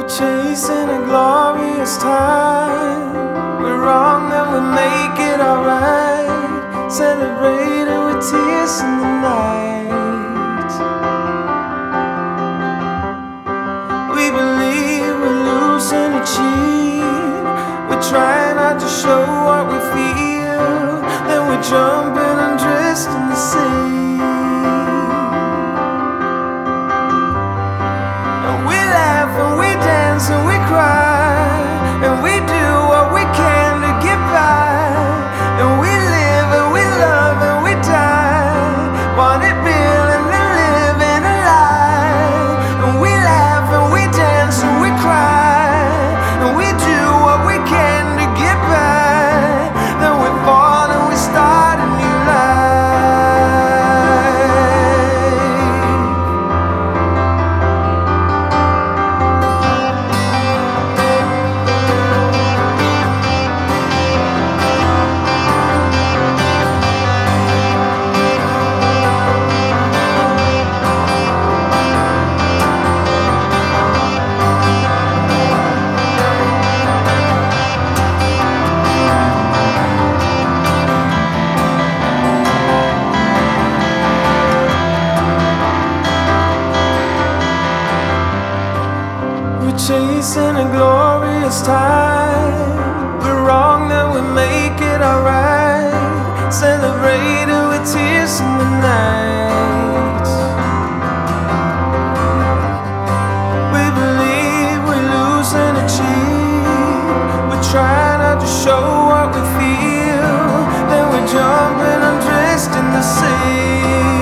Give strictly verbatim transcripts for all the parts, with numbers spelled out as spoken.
Chasing a glorious time. We're wrong, then we make it alright. Celebrating with tears in the night. We believe we lose and achieve. We try not to show what we feel. Then we jump in and drift in the sea. And we dance and we cry, and we do what we can to get by. And we live and we love and we die. Want it real and then live in a lie. And we laugh and we dance and we cry, and we do what we can to get by. Then we fall and we start a new life. Chasing a glorious time. We're wrong, then we make it alright. Celebrating with tears in the night. We believe we lose and achieve. We try not to show what we feel. Then we jump in and drift in the sea.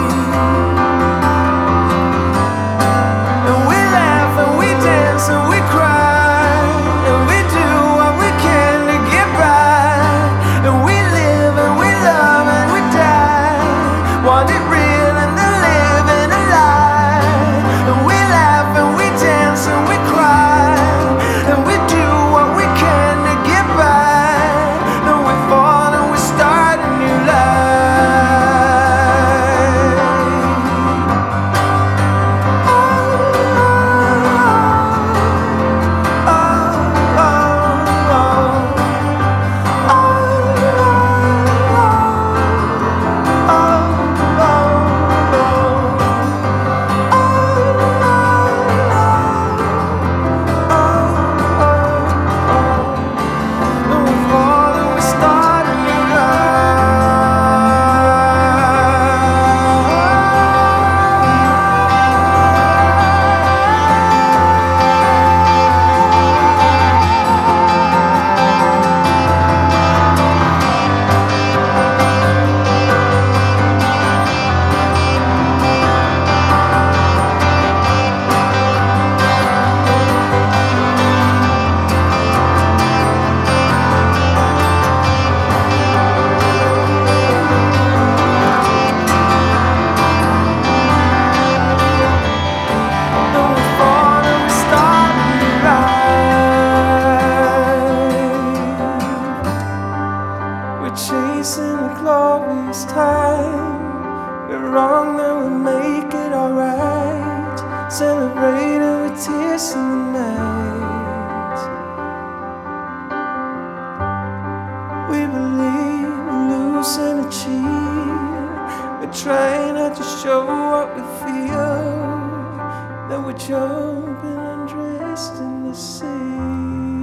And we cry, and we do what we can to get by. And we live and we love and we die. Want it real and then live in a lie. And we laugh and we dance and we cry, and we do what we can to get by. Then we fall and we start a new life. Chasing a glorious time. We're wrong, then we make it alright. Celebrating with tears in the night. We believe we lose and achieve. We try not to show what we feel. Then we jump in and drift in the sea.